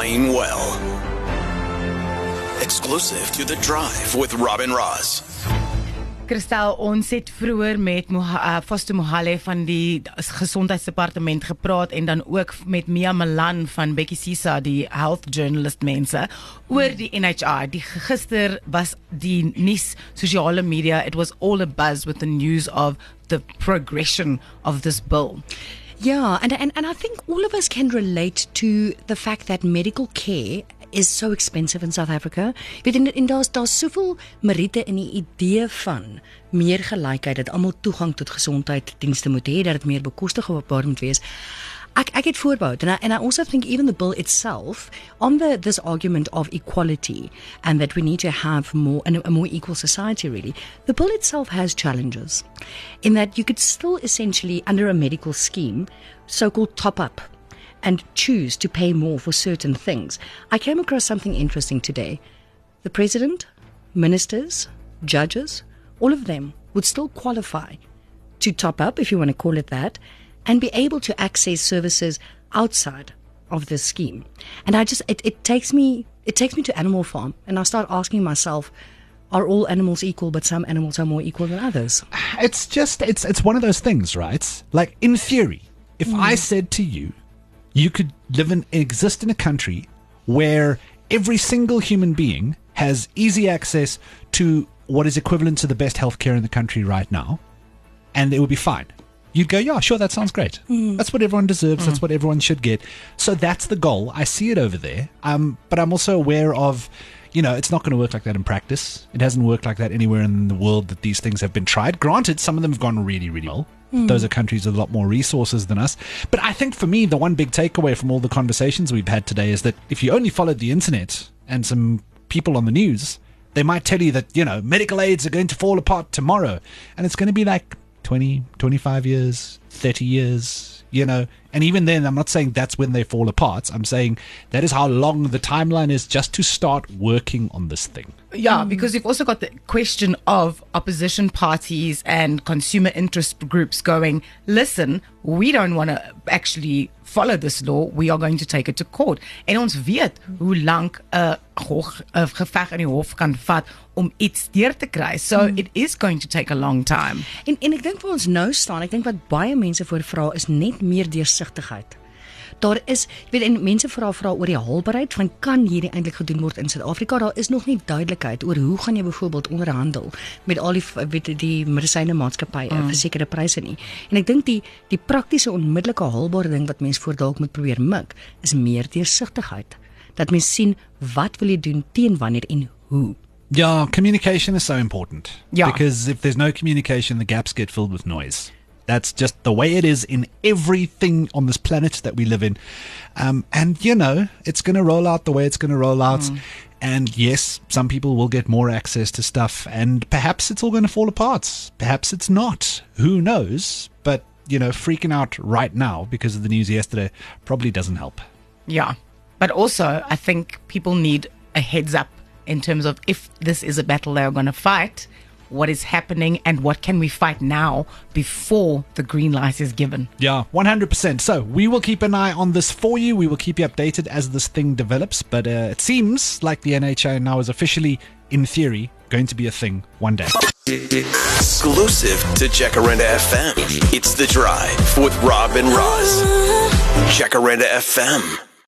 playing well. Exclusive to The Drive with Robin Ross. Christel, ons het vroeër met Foster Mohale van die Gesondheidsdepartement gepraat en dan ook met Mia Malan van Becky Sisa, die health journalist mense, oor die NHI. Gister was die nuus, sosiale media, it was all a buzz with the news of the progression of this bill. Yeah, and I think all of us can relate to the fact that medical care is so expensive in South Africa. Weet en daar's soveel meriete in die idee van meer gelykheid, dat almal toegang tot gesondheidsdienste moet hê, dat dit meer bekostigbaar moet wees. Ek het voorbou, and I also think even the bill itself, on this argument of equality and that we need to have a more equal society really, the bill itself has challenges in that you could still essentially, under a medical scheme, so-called top up and choose to pay more for certain things. I came across something interesting today. The president, ministers, judges, all of them would still qualify to top up, if you want to call it that, and be able to access services outside of this scheme. And it takes me to Animal Farm, and I start asking myself, are all animals equal, but some animals are more equal than others? It's one of those things, right? Like, in theory, if I said to you, you could exist in a country where every single human being has easy access to what is equivalent to the best healthcare in the country right now, and it would be fine. You'd go, yeah, sure, that sounds great. That's what everyone deserves. That's what everyone should get. So that's the goal. I see it over there. But I'm also aware of, it's not going to work like that in practice. It hasn't worked like that anywhere in the world that these things have been tried. Granted, some of them have gone really, really well. Those are countries with a lot more resources than us. But I think for me, the one big takeaway from all the conversations we've had today is that if you only followed the internet and some people on the news, they might tell you that, medical aids are going to fall apart tomorrow. And it's going to be like 20, 25 years, 30 years, and even then, I'm not saying that's when they fall apart. I'm saying that is how long the timeline is just to start working on this thing. Yeah, because you've also got the question of opposition parties and consumer interest groups going, listen, we don't want to actually follow this law, we are going to take it to court. En ons weet hoe lank 'n geveg in die hof kan vat om iets deur te kry. So it is going to take a long time. En ek dink vir ons nou staan, ek dink wat baie mense voor vra is net meer deursigtigheid. Daar is, en mense vra oor die haalbaarheid van kan hierdie eintlik gedoen word in Suid-Afrika. Daar is nog nie duidelikheid oor hoe gaan jy byvoorbeeld onderhandel met al die medisyne maatskappye vir sekere pryse nie. En ek dink die praktiese onmiddellike haalbare ding wat mense voor dalk moet probeer mik is meer deursigtigheid. Dat mense sien wat wil jy doen, teen wanneer en hoe. Yeah, communication is so important. Yeah. Because if there's no communication, the gaps get filled with noise. That's just the way it is in everything on this planet that we live in. And, it's going to roll out the way it's going to roll out. And yes, some people will get more access to stuff. And perhaps it's all going to fall apart. Perhaps it's not. Who knows? But, freaking out right now because of the news yesterday probably doesn't help. Yeah. But also, I think people need a heads up in terms of if this is a battle they're going to fight, what is happening and what can we fight now before the green light is given. Yeah, 100%. So we will keep an eye on this for you. We will keep you updated as this thing develops. But it seems like the NHI now is officially, in theory, going to be a thing one day. Exclusive to Jacaranda FM. It's The Drive with Robin Ross. Jacaranda FM.